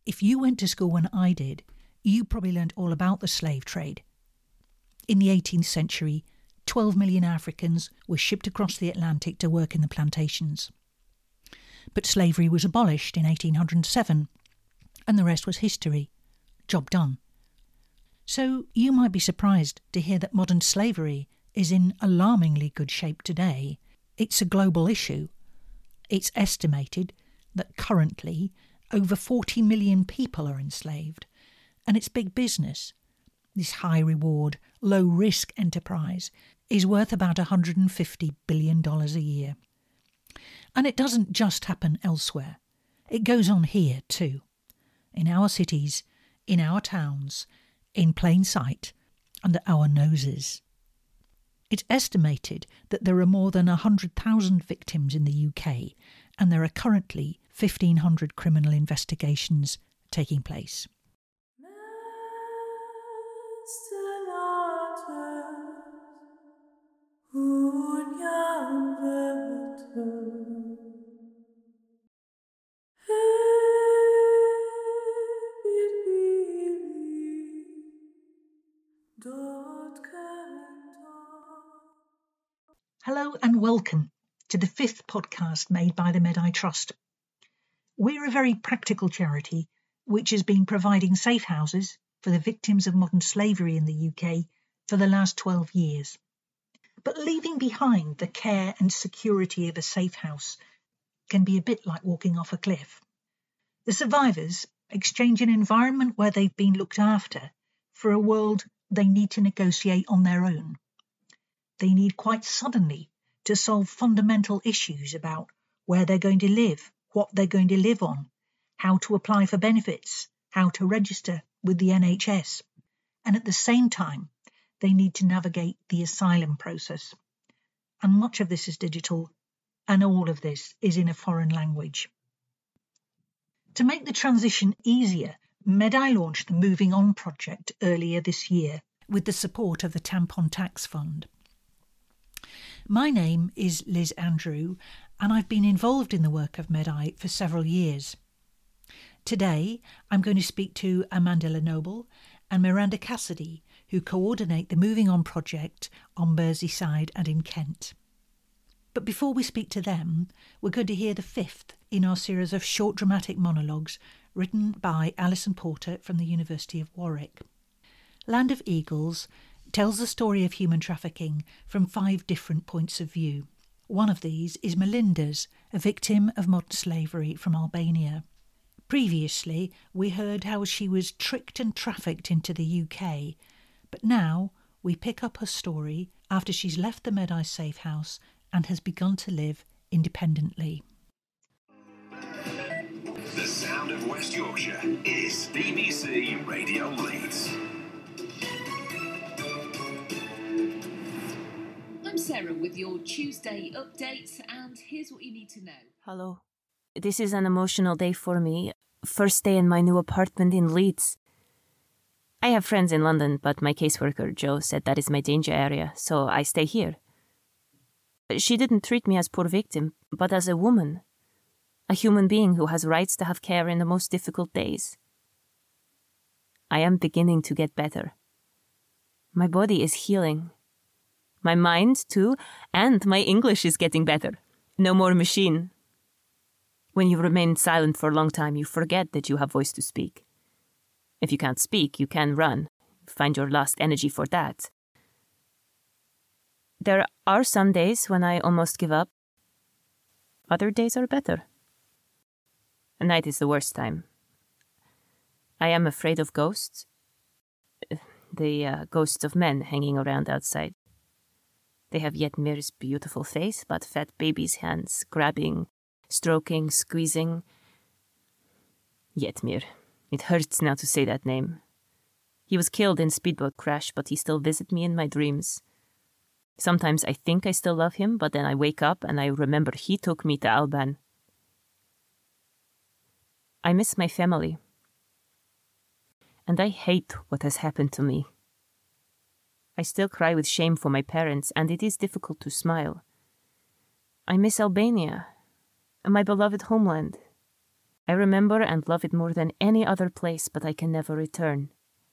If you went to school when I did, you probably learnt all about the slave trade. In the 18th century, 12 million Africans were shipped across the Atlantic to work in the plantations. But slavery was abolished in 1807, and the rest was history. Job done. So you might be surprised to hear that modern slavery is in alarmingly good shape today. It's a global issue. It's estimated that currently over 40 million people are enslaved, and it's big business. This high-reward, low-risk enterprise is worth about $150 billion a year. And it doesn't just happen elsewhere. It goes on here too. In our cities, in our towns, in plain sight, under our noses. It's estimated that there are more than 100,000 victims in the UK, and there are currently 1,500 criminal investigations taking place. Hello and welcome to the 5th podcast made by the Medai Trust. We're a very practical charity which has been providing safe houses for the victims of modern slavery in the UK for the last 12 years. But leaving behind the care and security of a safe house can be a bit like walking off a cliff. The survivors exchange an environment where they've been looked after for a world they need to negotiate on their own. They need quite suddenly to solve fundamental issues about where they're going to live, what they're going to live on, how to apply for benefits, how to register with the NHS. And at the same time, they need to navigate the asylum process. And much of this is digital, and all of this is in a foreign language. To make the transition easier, Medai launched the Moving On project earlier this year with the support of the Tampon Tax Fund. My name is Liz Andrew, and I've been involved in the work of Medai for several years. Today, I'm going to speak to Amanda Lenoble and Miranda Cassidy, who coordinate the Moving On project on Merseyside and in Kent. But before we speak to them, we're going to hear the 5th in our series of short dramatic monologues written by Alison Porter from the University of Warwick. Land of Eagles tells the story of human trafficking from 5 different points of view. One of these is Melinda's, a victim of modern slavery from Albania. Previously, we heard how she was tricked and trafficked into the UK, but now we pick up her story after she's left the Medai safe house and has begun to live independently. The sound of West Yorkshire is BBC Radio Leeds. I'm Sarah with your Tuesday update, and here's what you need to know. Hello. This is an emotional day for me. First day in my new apartment in Leeds. I have friends in London, but my caseworker, Jo, said that is my danger area, so I stay here. She didn't treat me as poor victim, but as a woman. A human being who has rights to have care in the most difficult days. I am beginning to get better. My body is healing. My mind, too, and my English is getting better. No more machine. When you remain silent for a long time, you forget that you have voice to speak. If you can't speak, you can run. Find your lost energy for that. There are some days when I almost give up. Other days are better. Night is the worst time. I am afraid of ghosts. The ghosts of men hanging around outside. They have Yetmir's beautiful face, but fat baby's hands, grabbing, stroking, squeezing. Yetmir. It hurts now to say that name. He was killed in speedboat crash, but he still visits me in my dreams. Sometimes I think I still love him, but then I wake up and I remember he took me to Alban. I miss my family. And I hate what has happened to me. I still cry with shame for my parents, and it is difficult to smile. I miss Albania, my beloved homeland. I remember and love it more than any other place, but I can never return.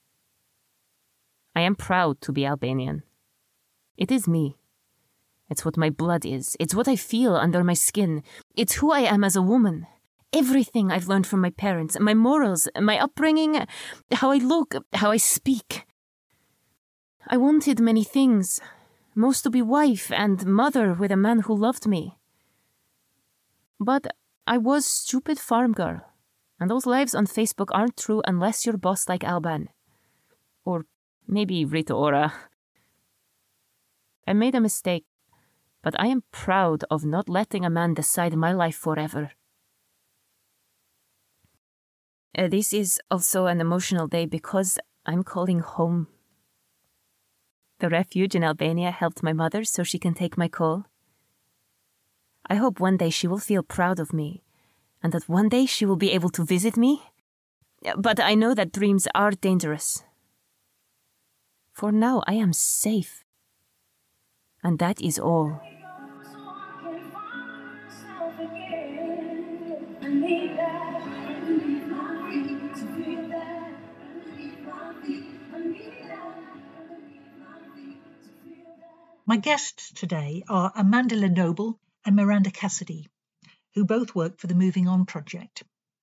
I am proud to be Albanian. It is me. It's what my blood is. It's what I feel under my skin. It's who I am as a woman. Everything I've learned from my parents, my morals, my upbringing, how I look, how I speak. I wanted many things, most to be wife and mother with a man who loved me. But I was stupid farm girl, and those lives on Facebook aren't true unless you're boss like Alban. Or maybe Rita Ora. I made a mistake, but I am proud of not letting a man decide my life forever. This is also an emotional day because I'm calling home. The refuge in Albania helped my mother so she can take my call. I hope one day she will feel proud of me, and that one day she will be able to visit me. But I know that dreams are dangerous. For now, I am safe. And that is all. My guests today are Amanda Lenoble and Miranda Cassidy, who both work for the Moving On project.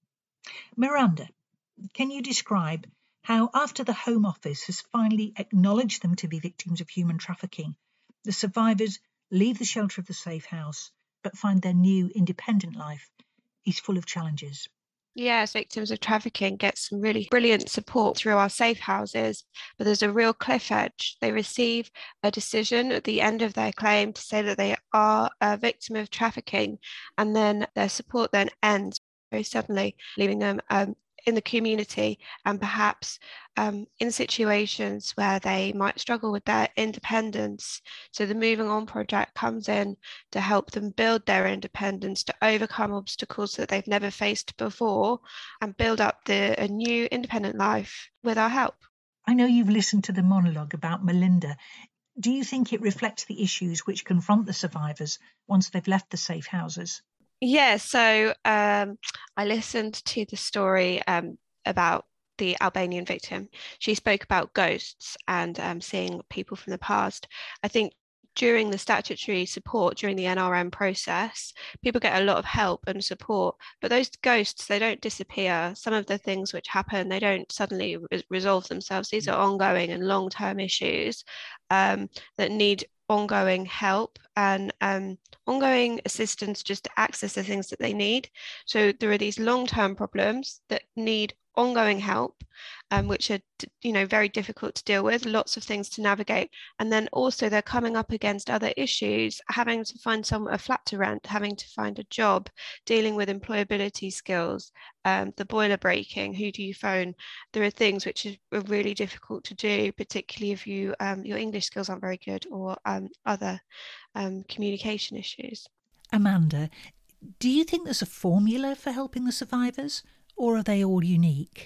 Miranda, can you describe how, after the Home Office has finally acknowledged them to be victims of human trafficking, the survivors leave the shelter of the safe house but find their new independent life is full of challenges? Yes, victims of trafficking get some really brilliant support through our safe houses, but there's a real cliff edge. They receive a decision at the end of their claim to say that they are a victim of trafficking, and then their support then ends very suddenly, leaving them in the community and perhaps in situations where they might struggle with their independence. So the Moving On project comes in to help them build their independence, to overcome obstacles that they've never faced before and build up a new independent life with our help. I know you've listened to the monologue about Melinda. Do you think it reflects the issues which confront the survivors once they've left the safe houses? Yeah, so I listened to the story about the Albanian victim. She spoke about ghosts and seeing people from the past. I think during the statutory support, during the NRM process, people get a lot of help and support, but those ghosts, they don't disappear. Some of the things which happen, they don't suddenly resolve themselves. These are ongoing and long-term issues that need ongoing help and ongoing assistance just to access the things that they need. So there are these long-term problems that need ongoing help, which are very difficult to deal with, lots of things to navigate, and then also they're coming up against other issues, having to find a flat to rent, having to find a job, dealing with employability skills, the boiler breaking, who do you phone? There are things which are really difficult to do, particularly if your English skills aren't very good, or other communication issues. Amanda, do you think there's a formula for helping the survivors, or are they all unique?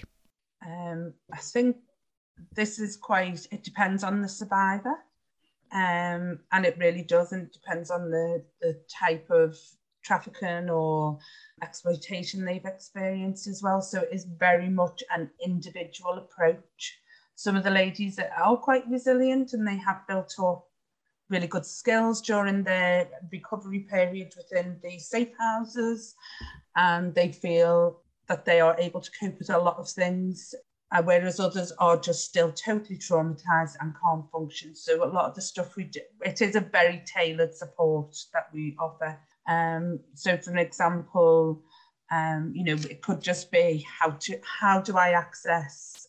I think this is it depends on the survivor, and it really does, and it depends on the type of trafficking or exploitation they've experienced as well. So it is very much an individual approach. Some of the ladies are quite resilient and they have built up really good skills during their recovery period within the safe houses, and they feel that they are able to cope with a lot of things, whereas others are just still totally traumatized and can't function. So a lot of the stuff we do, it is a very tailored support that we offer. So for an example, it could just be how do I access,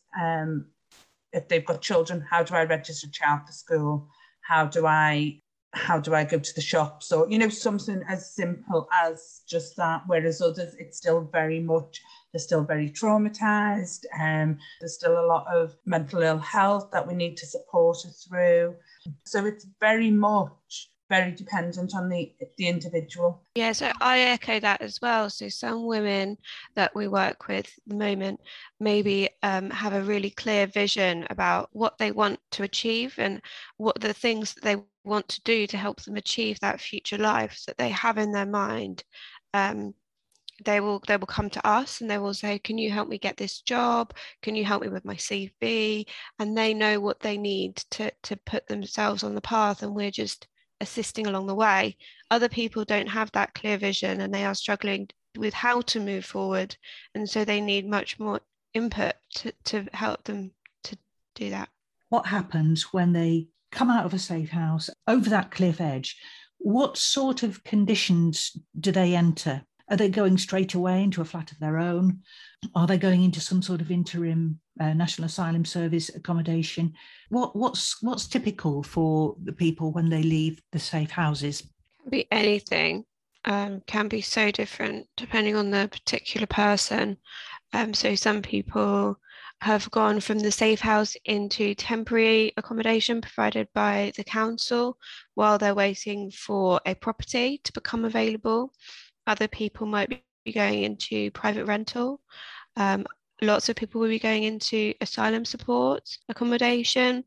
if they've got children, how do I register a child for school? How do I go to the shops? Or, something as simple as just that, whereas others, it's still very much, they're still very traumatized. There's still a lot of mental ill health that we need to support her through. So it's very dependent on the individual. Yeah, so I echo that as well. So some women that we work with at the moment maybe have a really clear vision about what they want to achieve and what the things that they want to do to help them achieve that future life that they have in their mind. they will come to us and they will say, can you help me get this job? Can you help me with my CV? And they know what they need to put themselves on the path, and we're just assisting along the way. Other people don't have that clear vision and they are struggling with how to move forward, and so they need much more input to help them to do that. What happens when they come out of a safe house over that cliff edge? What sort of conditions do they enter? Are they going straight away into a flat of their own? Are they going into some sort of interim National Asylum Service accommodation? What's typical for the people when they leave the safe houses? Can be anything. Can be so different depending on the particular person. So some people have gone from the safe house into temporary accommodation provided by the council while they're waiting for a property to become available. Other people might be going into private rental. Lots of people will be going into asylum support accommodation.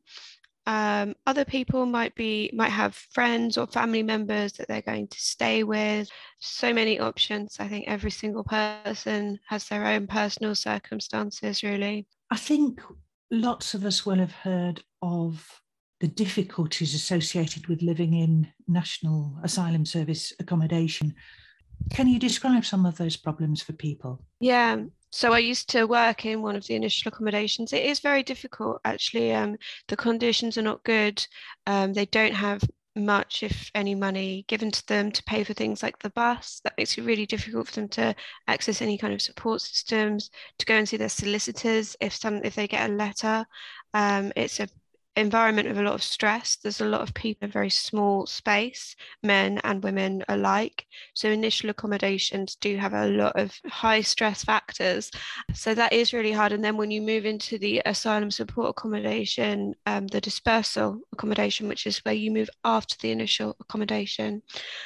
Other people might have friends or family members that they're going to stay with. So many options. I think every single person has their own personal circumstances, really. I think lots of us will have heard of the difficulties associated with living in National Asylum Service accommodation. Can you describe some of those problems for people? Yeah. So I used to work in one of the initial accommodations. It is very difficult, actually. The conditions are not good. They don't have much, if any, money given to them to pay for things like the bus. That makes it really difficult for them to access any kind of support systems, to go and see their solicitors if they get a letter. It's a environment with a lot of stress. There's a lot of people in a very small space, men and women alike. So initial accommodations do have a lot of high stress factors. So that is really hard. And then when you move into the asylum support accommodation, the dispersal accommodation, which is where you move after the initial accommodation,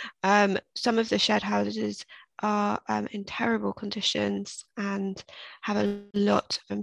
some of the shared houses are in terrible conditions and have a lot of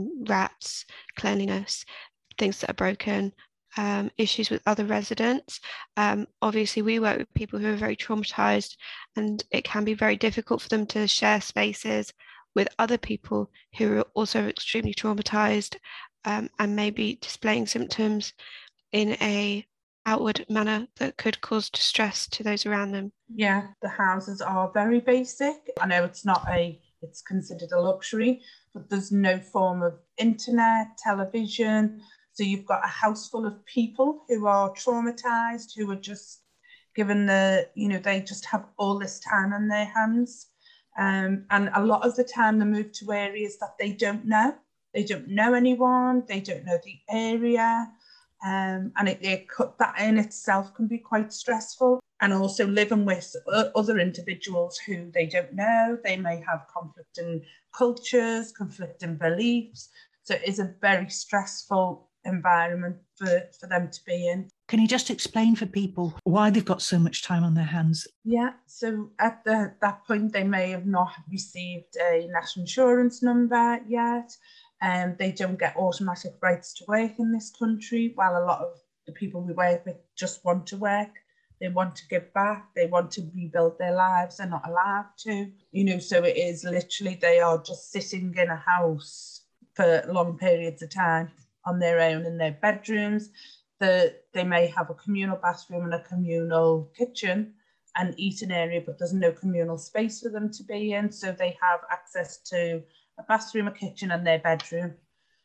rats, cleanliness, things that are broken, issues with other residents. Obviously, we work with people who are very traumatized, and it can be very difficult for them to share spaces with other people who are also extremely traumatized and maybe displaying symptoms in a outward manner that could cause distress to those around them. Yeah, the houses are very basic. I know it's considered a luxury, but there's no form of internet, television. So you've got a house full of people who are traumatized, who are just given they just have all this time on their hands. And a lot of the time they move to areas that they don't know. They don't know anyone, they don't know the area. And that in itself can be quite stressful. And also living with other individuals who they don't know. They may have conflicting cultures, conflicting beliefs. So it is a very stressful environment for them to be in. Can you just explain for people why they've got so much time on their hands? Yeah, so at that point, they may have not received a national insurance number yet. They don't get automatic rights to work in this country, while a lot of the people we work with just want to work. They want to give back. They want to rebuild their lives. They're not allowed to. So it is literally they are just sitting in a house for long periods of time on their own in their bedrooms. They may have a communal bathroom and a communal kitchen and eating area, but there's no communal space for them to be in. So they have access to a bathroom, a kitchen and their bedroom,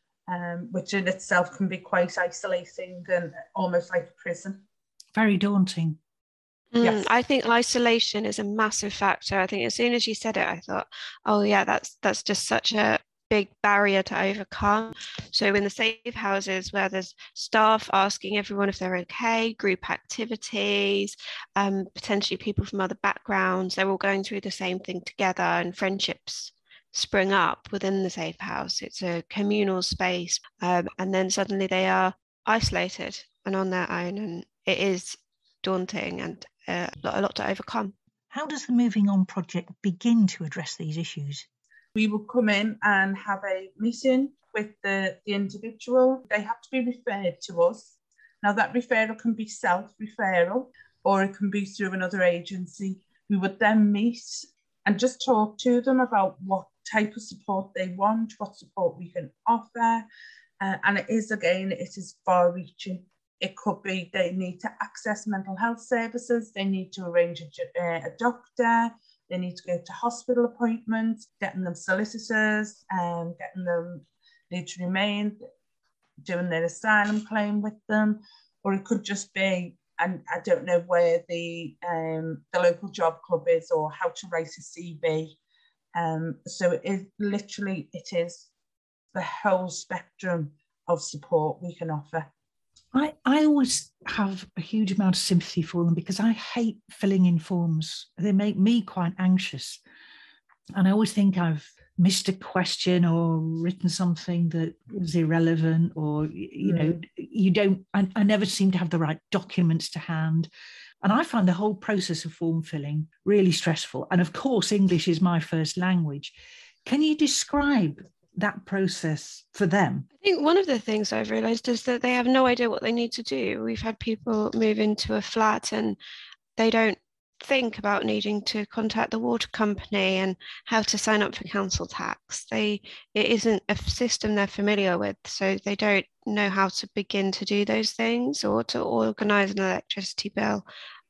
which in itself can be quite isolating and almost like a prison. Very daunting. Yes. I think isolation is a massive factor. I think as soon as you said it, I thought, oh yeah, that's just such a big barrier to overcome. So in the safe houses where there's staff asking everyone if they're okay, group activities, potentially people from other backgrounds, they're all going through the same thing together and friendships spring up within the safe house. It's a communal space, and then suddenly they are isolated and on their own, and it is daunting and a lot to overcome. How does the Moving On project begin to address these issues? We will come in and have a meeting with the individual. They have to be referred to us. Now that referral can be self-referral or it can be through another agency. We would then meet and just talk to them about what type of support they want, what support we can offer. And it is far-reaching. It could be they need to access mental health services, they need to arrange a doctor, they need to go to hospital appointments, getting them solicitors, getting them leave to remain, doing their asylum claim with them, or it could just be, and I don't know where the local job club is or how to write a CV. So it is the whole spectrum of support we can offer. I always have a huge amount of sympathy for them because I hate filling in forms. They make me quite anxious. And I always think I've missed a question or written something that was irrelevant, or, I never seem to have the right documents to hand. And I find the whole process of form filling really stressful. And of course, English is my first language. Can you describe that process for them? I think one of the things I've realised is that they have no idea what they need to do. We've had people move into a flat and they don't think about needing to contact the water company and how to sign up for council tax. It isn't a system they're familiar with, so they don't know how to begin to do those things or to organise an electricity bill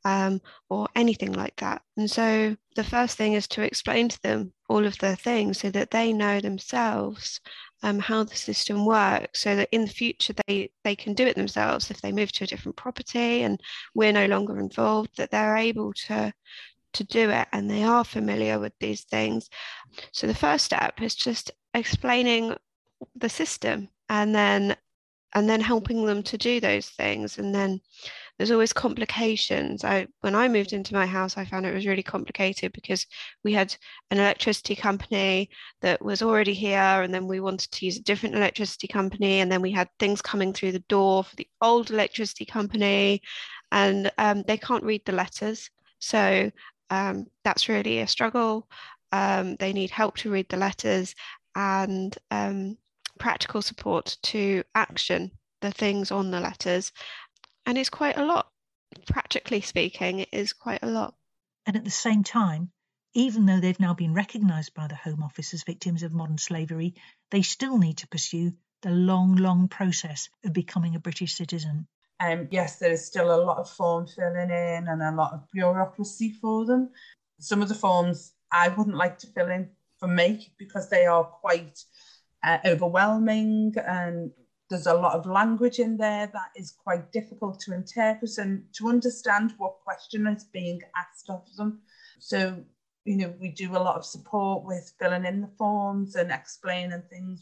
or anything like that. And so the first thing is to explain to them all of the things so that they know themselves how the system works, so that in the future they can do it themselves if they move to a different property and we're no longer involved, that they're able to do it and they are familiar with these things. So the first step is just explaining the system and then helping them to do those things. And then there's always complications. When I moved into my house, I found it was really complicated because we had an electricity company that was already here, and then we wanted to use a different electricity company, and then we had things coming through the door for the old electricity company, and they can't read the letters. So that's really a struggle. They need help to read the letters and practical support to action the things on the letters. And it's quite a lot. Practically speaking, it is quite a lot. And at the same time, even though they've now been recognised by the Home Office as victims of modern slavery, they still need to pursue the long, long process of becoming a British citizen. Yes, there is still a lot of form filling in and a lot of bureaucracy for them. Some of the forms I wouldn't like to fill in for me because they are quite overwhelming, and there's a lot of language in there that is quite difficult to interpret and to understand what question is being asked of them. So, we do a lot of support with filling in the forms and explaining things.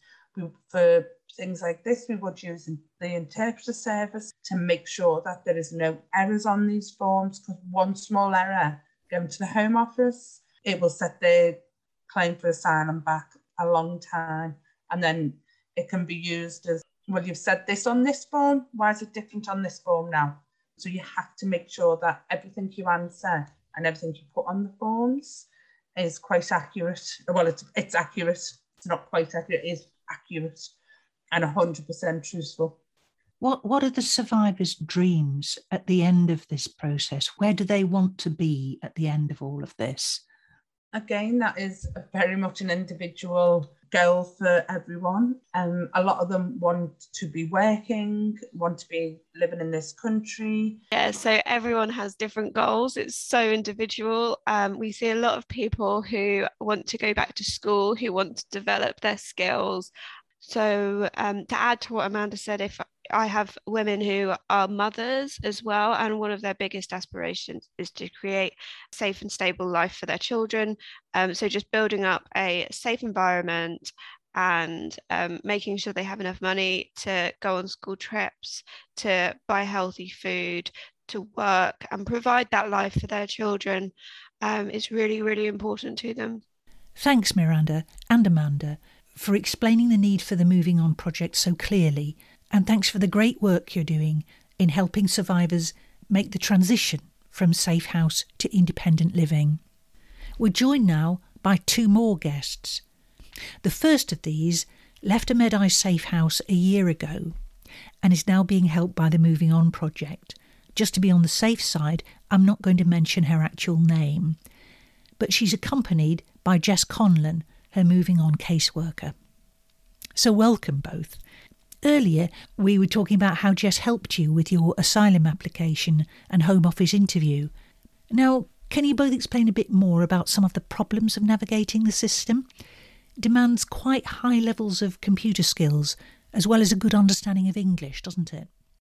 For things like this, we would use the interpreter service to make sure that there is no errors on these forms, because one small error going to the Home Office, it will set their claim for asylum back a long time. And then it can be used as, well, you've said this on this form, why is it different on this form now? So you have to make sure that everything you answer and everything you put on the forms is quite accurate. Well, it's accurate. It's not quite accurate, it is accurate and 100% truthful. What are the survivors' dreams at the end of this process? Where do they want to be at the end of all of this? Again, that is very much an individual goal for everyone. A lot of them want to be working, want to be living in this country. Yeah, so everyone has different goals. It's so individual. We see a lot of people who want to go back to school, who want to develop their skills. So to add to what Amanda said, if I have women who are mothers as well, and one of their biggest aspirations is to create a safe and stable life for their children. So just building up a safe environment and making sure they have enough money to go on school trips, to buy healthy food, to work and provide that life for their children is really, really important to them. Thanks, Miranda and Amanda, for explaining the need for the Moving On project so clearly, and thanks for the great work you're doing in helping survivors make the transition from safe house to independent living. We're joined now by two more guests. The first of these left a Medeye safe house a year ago and is now being helped by the Moving On project. Just to be on the safe side, I'm not going to mention her actual name. but she's accompanied by Jess Conlon, her Moving On caseworker. So welcome both. Earlier, we were talking about how Jess helped you with your asylum application and Home Office interview. Now, can you both explain a bit more about some of the problems of navigating the system? It demands quite high levels of computer skills, as well as a good understanding of English, doesn't it?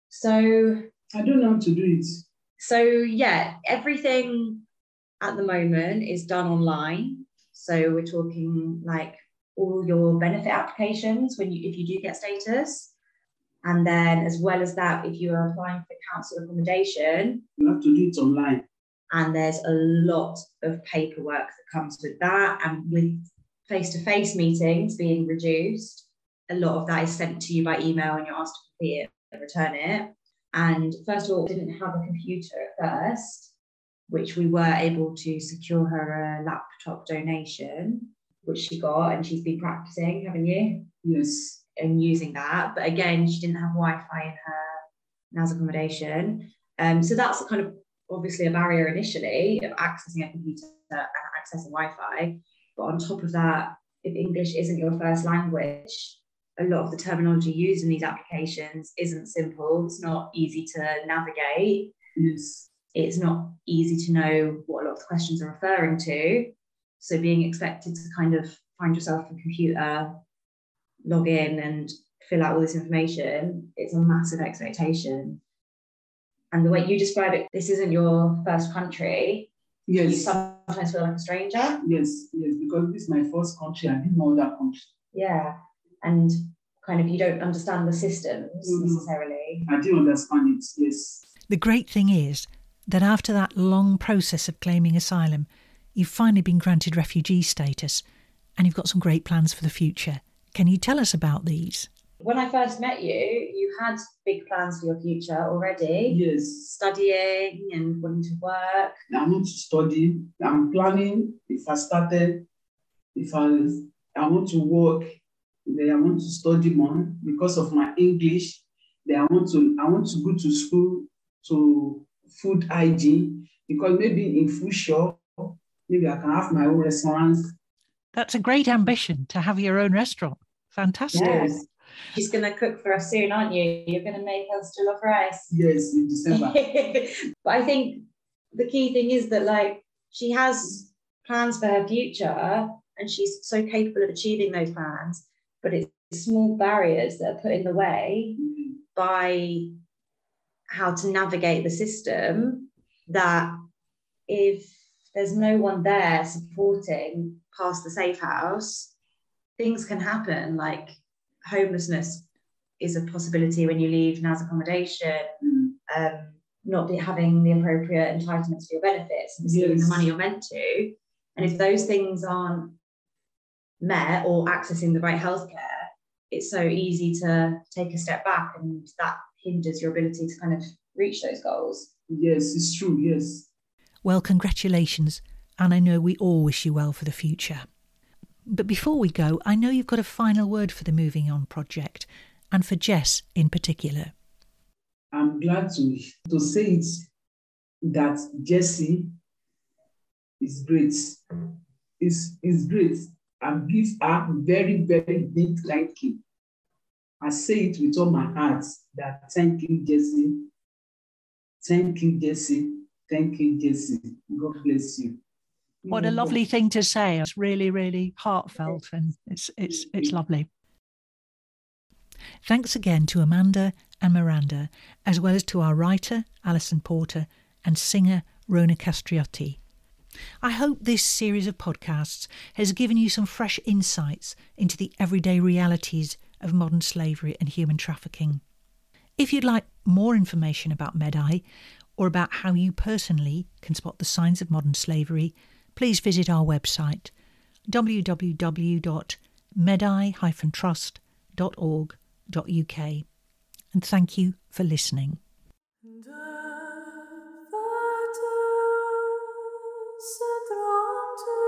So I don't know how to do it. So yeah, everything at the moment is done online. So we're talking like all your benefit applications if you do get status. And then as well as that, if you are applying for council accommodation, You have to do it online. and there's a lot of paperwork that comes with that. And with face-to-face meetings being reduced, a lot of that is sent to you by email and you're asked to complete it and return it. And first of all, I didn't have a computer at first, which we were able to secure her a laptop donation, which she got, and she's been practicing, haven't you? Yes. And using that. But again, she didn't have Wi-Fi in her NAS accommodation. So that's kind of obviously a barrier initially of accessing a computer and accessing Wi-Fi. But on top of that, if English isn't your first language, a lot of the terminology used in these applications isn't simple. It's not easy to navigate. Yes. It's not easy to know what a lot of the questions are referring to. So being expected to kind of find yourself a computer, log in and fill out all this information, it's a massive expectation. And the way you describe it, this isn't your first country. Yes. You sometimes feel like a stranger. Yes, because this is my first country. I didn't know that country. Yeah. And kind of you don't understand the systems necessarily. I didn't understand it, yes. The great thing is that after that long process of claiming asylum, you've finally been granted refugee status and you've got some great plans for the future. Can you tell us about these? When I first met you, you had big plans for your future already. Yes. Studying and wanting to work. I want to study. I'm planning, if I want to work, then I want to study more because of my English. Then I want to go to school to food hygiene, because maybe in future, maybe I can have my own restaurant. That's a great ambition, to have your own restaurant. Fantastic. Yes. She's going to cook for us soon, aren't you? You're going to make us jollof rice. Yes, in December. But I think the key thing is that, like, she has plans for her future and she's so capable of achieving those plans, but it's small barriers that are put in the way by how to navigate the system, that if there's no one there supporting past the safe house, things can happen. Like homelessness is a possibility when you leave NAS accommodation, not having the appropriate entitlements for your benefits, receiving the money you're meant to. And if those things aren't met, or accessing the right healthcare, it's so easy to take a step back, and that hinders your ability to kind of reach those goals. Yes, it's true, yes. Well, congratulations, and I know we all wish you well for the future. But before we go, I know you've got a final word for the Moving On project, and for Jess in particular. I'm glad to say it, that Jessie is great. Is great. I give her very, very big thank you. I say it with all my heart, that thank you, Jessie. Thank you, Jessie. Thank you, Jessie. God bless you. What a lovely thing to say. It's really, really heartfelt, and it's lovely. Thanks again to Amanda and Miranda, as well as to our writer, Alison Porter, and singer, Rona Castriotti. I hope this series of podcasts has given you some fresh insights into the everyday realities of modern slavery and human trafficking. If you'd like more information about Medeye, or about how you personally can spot the signs of modern slavery, please visit our website www.medeye-trust.org.uk. And thank you for listening. Se